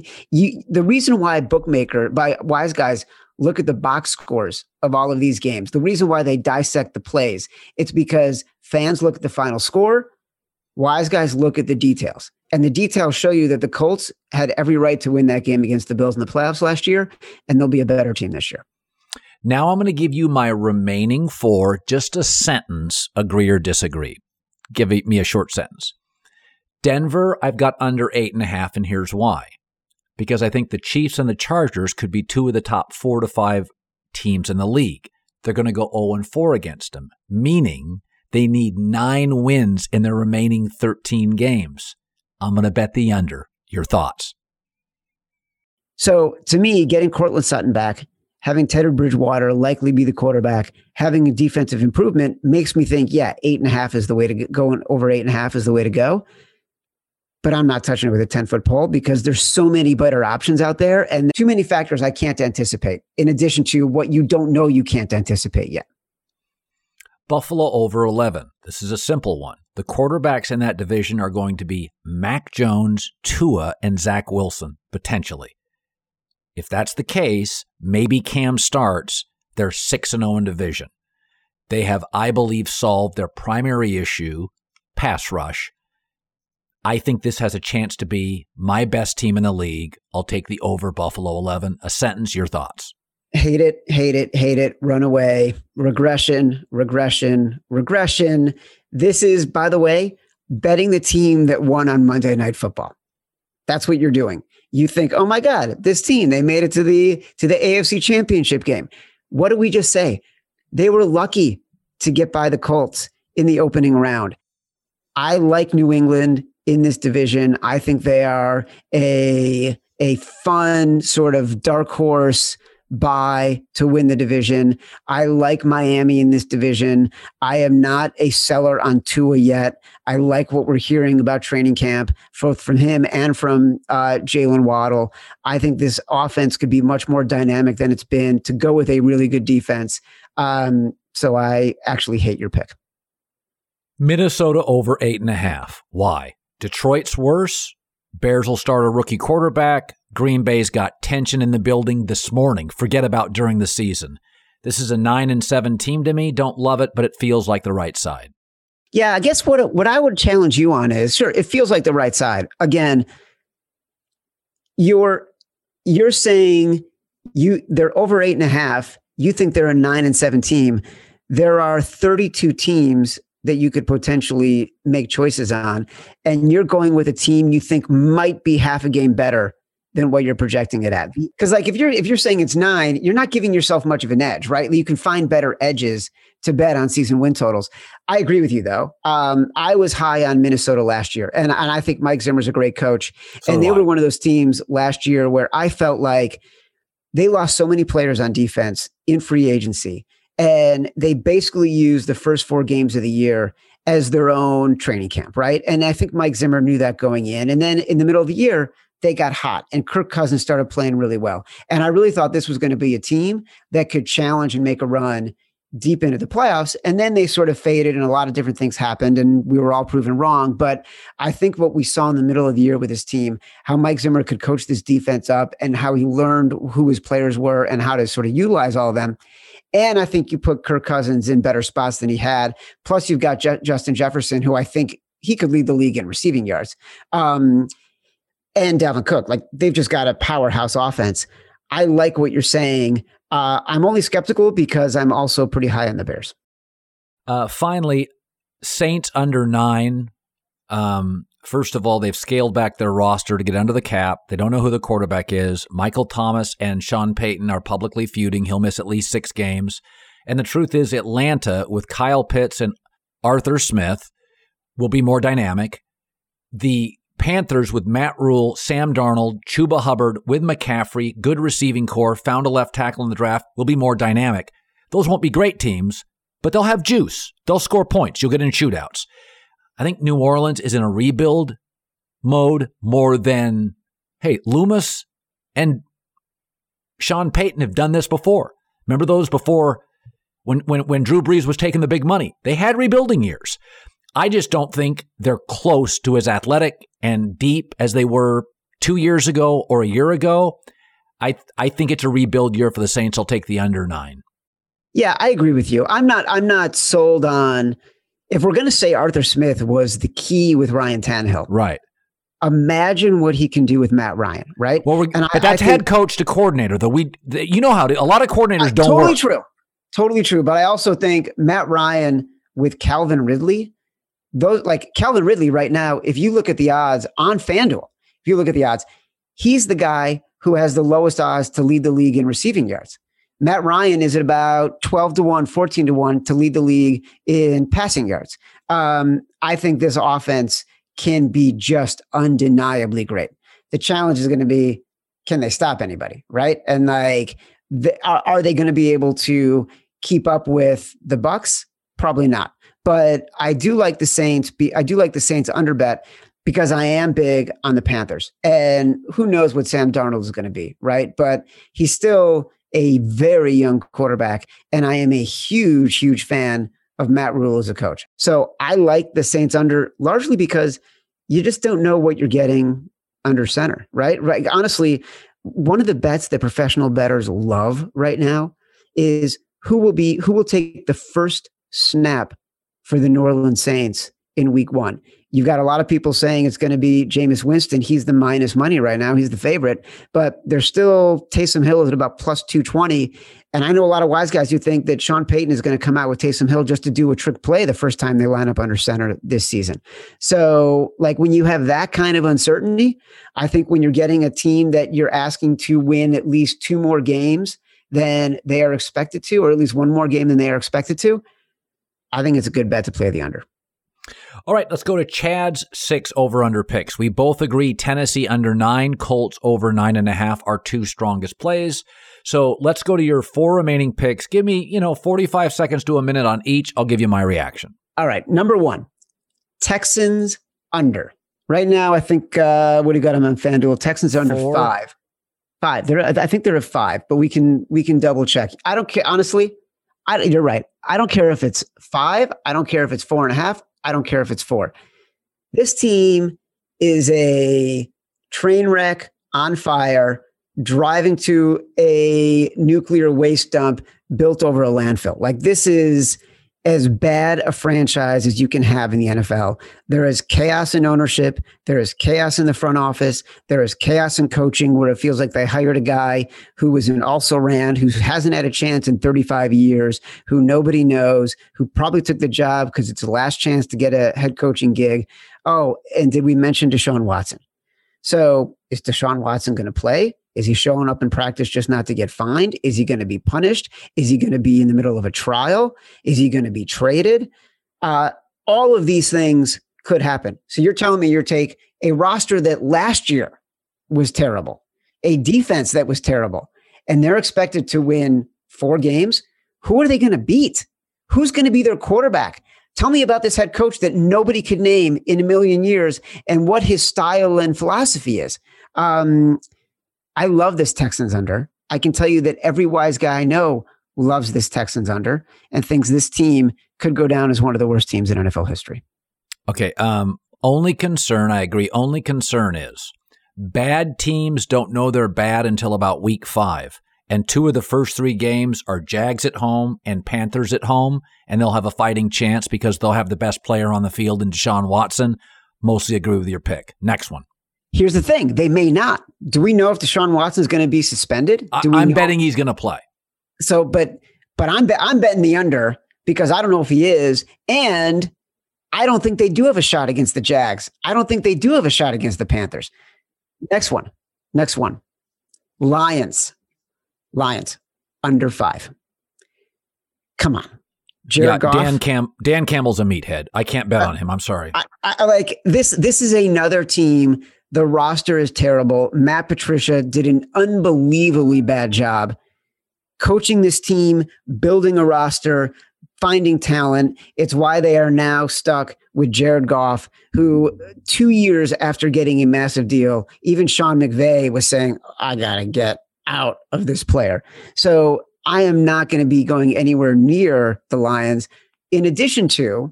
the reason why wise guys look at the box scores of all of these games, the reason why they dissect the plays, it's because fans look at the final score. Wise guys look at the details, and the details show you that the Colts had every right to win that game against the Bills in the playoffs last year, and they'll be a better team this year. Now I'm going to give you my remaining 4, just a sentence, agree or disagree. Give me a short sentence. Denver, I've got under 8.5, and here's why. Because I think the Chiefs and the Chargers could be 2 of the top 4 to 5 teams in the league. They're going to go 0-4 against them, meaning they need 9 wins in their remaining 13 games. I'm going to bet the under. Your thoughts? So to me, getting Cortland Sutton back, having Teddy Bridgewater likely be the quarterback, having a defensive improvement makes me think, 8.5 is the way to go. Over 8.5 is the way to go. But I'm not touching it with a 10-foot pole because there's so many better options out there and too many factors I can't anticipate, in addition to what you don't know you can't anticipate yet. Buffalo over 11. This is a simple one. The quarterbacks in that division are going to be Mac Jones, Tua, and Zach Wilson, potentially. If that's the case, maybe Cam starts. They're 6-0 in division. They have, I believe, solved their primary issue, pass rush. I think this has a chance to be my best team in the league. I'll take the over Buffalo 11. A sentence, your thoughts. Hate it, hate it, hate it, run away, regression, regression, regression. This is, by the way, betting the team that won on Monday Night Football. That's what you're doing. You think, oh my God, this team, they made it to the AFC Championship game. What did we just say? They were lucky to get by the Colts in the opening round. I like New England in this division. I think they are a fun sort of dark horse buy to win the division. I like Miami in this division. I am not a seller on Tua yet. I like what we're hearing about training camp, both from him and from Jalen Waddle. I think this offense could be much more dynamic than it's been, to go with a really good defense. So I actually hate your pick. Minnesota over 8.5. Why? Detroit's worse. Bears will start a rookie quarterback. Green Bay's got tension in the building this morning. Forget about during the season. This is a 9-7 team to me. Don't love it, but it feels like the right side. Yeah, I guess what I would challenge you on is, sure, it feels like the right side. Again, you're saying they're over 8.5. You think they're a 9-7 team. There are 32 teams that you could potentially make choices on, and you're going with a team you think might be half a game better than what you're projecting it at. Because like if you're saying it's 9, you're not giving yourself much of an edge, right? You can find better edges to bet on season win totals. I agree with you though. I was high on Minnesota last year, and I think Mike Zimmer's a great coach. And they were one of those teams last year where I felt like they lost so many players on defense in free agency. And they basically used the first 4 games of the year as their own training camp, right? And I think Mike Zimmer knew that going in. And then in the middle of the year, they got hot and Kirk Cousins started playing really well. And I really thought this was going to be a team that could challenge and make a run deep into the playoffs. And then they sort of faded and a lot of different things happened and we were all proven wrong. But I think what we saw in the middle of the year with his team, how Mike Zimmer could coach this defense up and how he learned who his players were and how to sort of utilize all of them. And I think you put Kirk Cousins in better spots than he had. Plus you've got Justin Jefferson, who I think he could lead the league in receiving yards. And Dalvin Cook, like they've just got a powerhouse offense. I like what you're saying. I'm only skeptical because I'm also pretty high on the Bears. Finally, Saints under 9. First of all, they've scaled back their roster to get under the cap. They don't know who the quarterback is. Michael Thomas and Sean Payton are publicly feuding. He'll miss at least 6 games. And the truth is, Atlanta, with Kyle Pitts and Arthur Smith, will be more dynamic. The Panthers with Matt Rule, Sam Darnold, Chuba Hubbard with McCaffrey, good receiving core, found a left tackle in the draft, will be more dynamic. Those won't be great teams, but they'll have juice. They'll score points. You'll get in shootouts. I think New Orleans is in a rebuild mode more than, hey, Loomis and Sean Payton have done this before. Remember those before when Drew Brees was taking the big money? They had rebuilding years. I just don't think they're close to as athletic and deep as they were 2 years ago or a year ago. I think it's a rebuild year for the Saints. I'll take the under 9. Yeah, I agree with you. I'm not sold on, if we're going to say Arthur Smith was the key with Ryan Tannehill. Right. Imagine what he can do with Matt Ryan, right? Well, but that's head coach to coordinator, though. You know how a lot of coordinators don't totally work. Totally true. But I also think Matt Ryan with Calvin Ridley, those like Calvin Ridley right now, if you look at the odds on FanDuel, he's the guy who has the lowest odds to lead the league in receiving yards. Matt Ryan is at about 12-1, 14-1 to lead the league in passing yards. I think this offense can be just undeniably great. The challenge is going to be, can they stop anybody, right? And like, are they going to be able to keep up with the Bucs? Probably not. But I do like the Saints. I do like the Saints under bet because I am big on the Panthers. And who knows what Sam Darnold is going to be, right? But he's still a very young quarterback. And I am a huge, huge fan of Matt Rule as a coach. So I like the Saints under largely because you just don't know what you're getting under center, right? Right. Honestly, one of the bets that professional bettors love right now is who will take the first snap for the New Orleans Saints in week 1. You've got a lot of people saying it's going to be Jameis Winston. He's the minus money right now. He's the favorite, but there's still Taysom Hill is at about plus 220. And I know a lot of wise guys who think that Sean Payton is going to come out with Taysom Hill just to do a trick play the first time they line up under center this season. So like when you have that kind of uncertainty, I think when you're getting a team that you're asking to win at least 2 more games than they are expected to, or at least 1 more game than they are expected to, I think it's a good bet to play the under. All right, let's go to Chad's 6 over-under picks. We both agree Tennessee under 9, Colts over 9.5 are 2 strongest plays. So let's go to your 4 remaining picks. Give me, 45 seconds to a minute on each. I'll give you my reaction. All right, number 1, Texans under. Right now, I think, what do you got them on FanDuel? Texans under 5. 5. I think they're at 5, but we can double check. I don't care. Honestly, you're right. I don't care if it's 5. I don't care if it's 4.5. I don't care if it's 4. This team is a train wreck on fire, driving to a nuclear waste dump built over a landfill. Like this is as bad a franchise as you can have in the NFL. There is chaos in ownership. There is chaos in the front office. There is chaos in coaching where it feels like they hired a guy who was an also-ran, who hasn't had a chance in 35 years, who nobody knows, who probably took the job because it's the last chance to get a head coaching gig. Oh, and did we mention Deshaun Watson? So is Deshaun Watson going to play? Is he showing up in practice just not to get fined? Is he going to be punished? Is he going to be in the middle of a trial? Is he going to be traded? All of these things could happen. So you're telling me you take a roster that last year was terrible, a defense that was terrible, and they're expected to win 4 games. Who are they going to beat? Who's going to be their quarterback? Tell me about this head coach that nobody could name in a million years and what his style and philosophy is. I love this Texans under. I can tell you that every wise guy I know loves this Texans under and thinks this team could go down as one of the worst teams in NFL history. Okay. Only concern, I agree. Only concern is bad teams don't know they're bad until about week 5. And 2 of the first 3 games are Jags at home and Panthers at home, and they'll have a fighting chance because they'll have the best player on the field in Deshaun Watson. Mostly agree with your pick. Next one. Here's the thing. They may not. Do we know if Deshaun Watson is going to be suspended? I'm betting he's going to play. So, but I'm betting the under because I don't know if he is, and I don't think they do have a shot against the Jags. I don't think they do have a shot against the Panthers. Next one. Lions under 5. Come on. Jared Goff. Dan Campbell's a meathead. I can't bet on him. I'm sorry. I like this. This is another team. The roster is terrible. Matt Patricia did an unbelievably bad job coaching this team, building a roster, finding talent. It's why they are now stuck with Jared Goff, who 2 years after getting a massive deal, even Sean McVay was saying, I got to get out of this player. So I am not going to be going anywhere near the Lions. In addition to,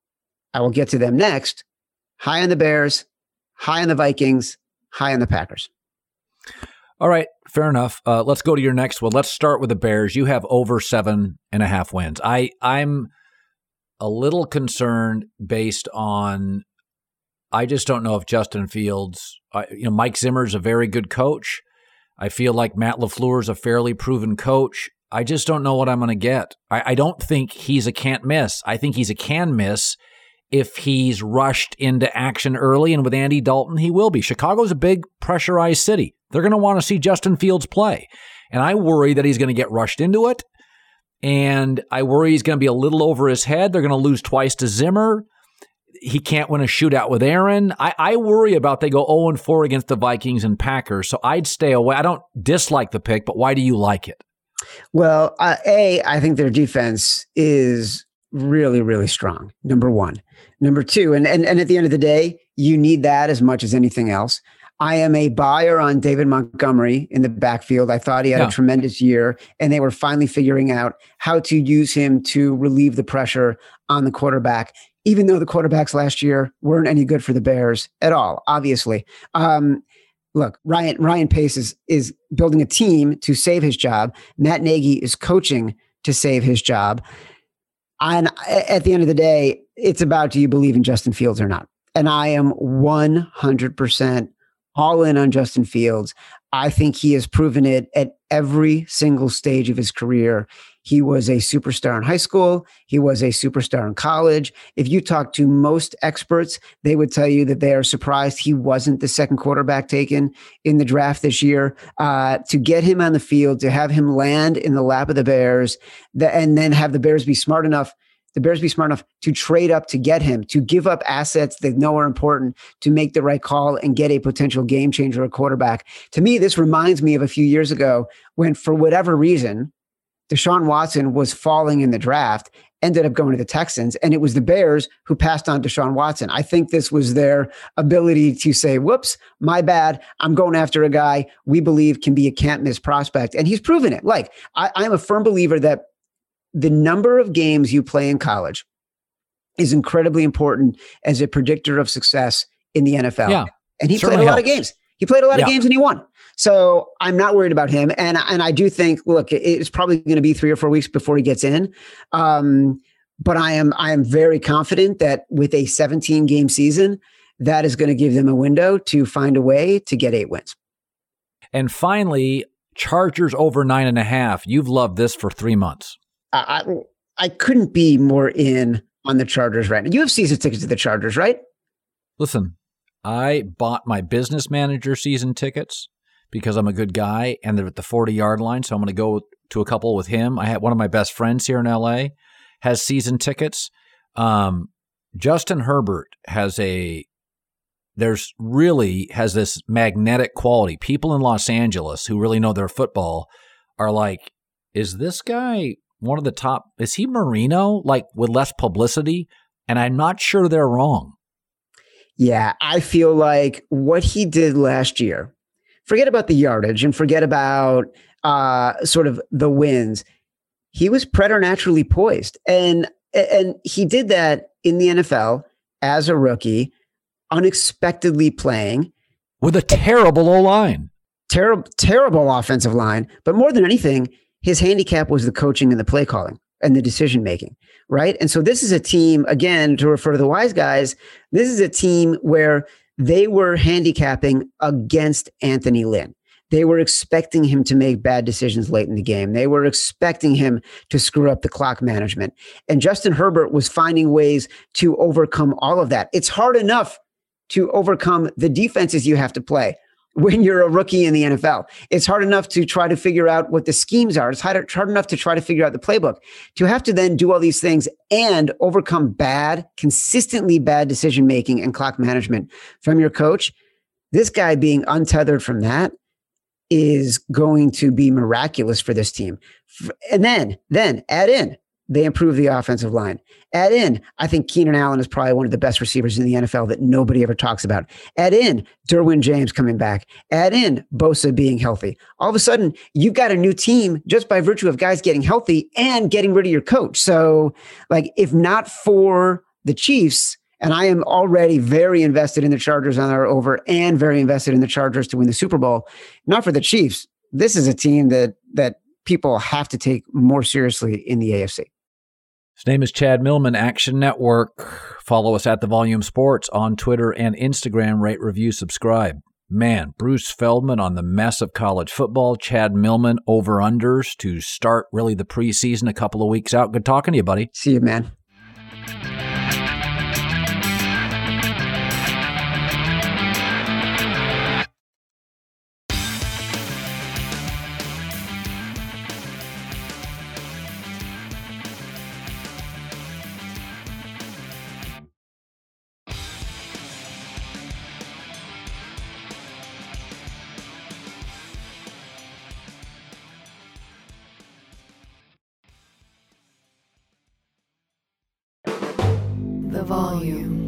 I will get to them next, high on the Bears, high on the Vikings, high on the Packers. All right, fair enough. Let's go to your next one. Let's start with the Bears. You have over 7.5 wins. I'm a little concerned based on, I just don't know if Justin Fields, Mike Zimmer's a very good coach. I feel like Matt LaFleur is a fairly proven coach. I just don't know what I'm going to get. I don't think he's a can't miss. I think he's a can miss if he's rushed into action early, and with Andy Dalton, he will be. Chicago's a big pressurized city. They're going to want to see Justin Fields play. And I worry that he's going to get rushed into it. And I worry he's going to be a little over his head. They're going to lose twice to Zimmer. He can't win a shootout with Aaron. I worry about they go 0-4 against the Vikings and Packers. So I'd stay away. I don't dislike the pick, but why do you like it? Well, I think their defense is really, really strong. Number one. Number two, and at the end of the day, you need that as much as anything else. I am a buyer on David Montgomery in the backfield. I thought he had a tremendous year, and they were finally figuring out how to use him to relieve the pressure on the quarterback, even though the quarterbacks last year weren't any good for the Bears at all, obviously. Look, Ryan Pace is building a team to save his job. Matt Nagy is coaching to save his job. And at the end of the day, it's about, do you believe in Justin Fields or not? And I am 100% all in on Justin Fields. I think he has proven it at every single stage of his career. He was a superstar in high school. He was a superstar in college. If you talk to most experts, they would tell you that they are surprised he wasn't the second quarterback taken in the draft this year. To get him on the field, to have him land in the lap of the Bears, and then have the Bears be smart enough to trade up to get him, to give up assets they know are important, to make the right call and get a potential game changer at quarterback. To me, this reminds me of a few years ago when, for whatever reason, Deshaun Watson was falling in the draft, ended up going to the Texans, and it was the Bears who passed on Deshaun Watson. I think this was their ability to say, whoops, my bad. I'm going after a guy we believe can be a can't miss prospect. And he's proven it. Like, I'm a firm believer that the number of games you play in college is incredibly important as a predictor of success in the NFL. Yeah, and he played a lot of games. He played a lot of games and he won. So I'm not worried about him. And I do think, look, it's probably going to be 3 or 4 weeks before he gets in. But I am very confident that with a 17-game season, that is going to give them a window to find a way to get 8 wins. And finally, Chargers over 9.5. You've loved this for 3 months. I couldn't be more in on the Chargers right now. You have season tickets to the Chargers, right? Listen, I bought my business manager season tickets because I'm a good guy and they're at the 40-yard line. So I'm going to go to a couple with him. I had one of my best friends here in LA has season tickets. Justin Herbert has this magnetic quality. People in Los Angeles who really know their football are like, is this guy one of the top? Is he Marino, like with less publicity? and I'm not sure they're wrong. Yeah, I feel like what he did last year, forget about the yardage and forget about sort of the wins. He was preternaturally poised. And he did that in the NFL as a rookie, unexpectedly playing. With a terrible O-line. Terrible offensive line. But more than anything, his handicap was the coaching and the play calling and the decision making, right? And so this is a team, again, to refer to the wise guys, this is a team where they were handicapping against Anthony Lynn. They were expecting him to make bad decisions late in the game. They were expecting him to screw up the clock management. And Justin Herbert was finding ways to overcome all of that. It's hard enough to overcome the defenses you have to play when you're a rookie in the NFL. It's hard enough to try to figure out what the schemes are. It's hard enough to try to figure out the playbook. To have to then do all these things and overcome consistently bad decision-making and clock management from your coach, this guy being untethered from that is going to be miraculous for this team. And then add in, they improve the offensive line. Add in, I think Keenan Allen is probably one of the best receivers in the NFL that nobody ever talks about. Add in Derwin James coming back. Add in Bosa being healthy. All of a sudden, you've got a new team just by virtue of guys getting healthy and getting rid of your coach. So, like, if not for the Chiefs, and I am already very invested in the Chargers on our over and very invested in the Chargers to win the Super Bowl, not for the Chiefs, this is a team that people have to take more seriously in the AFC. His name is Chad Millman, Action Network. Follow us at The Volume Sports on Twitter and Instagram. Rate, review, subscribe. Man, Bruce Feldman on the mess of college football. Chad Millman, over-unders to start really the preseason a couple of weeks out. Good talking to you, buddy. See you, man. The Volume.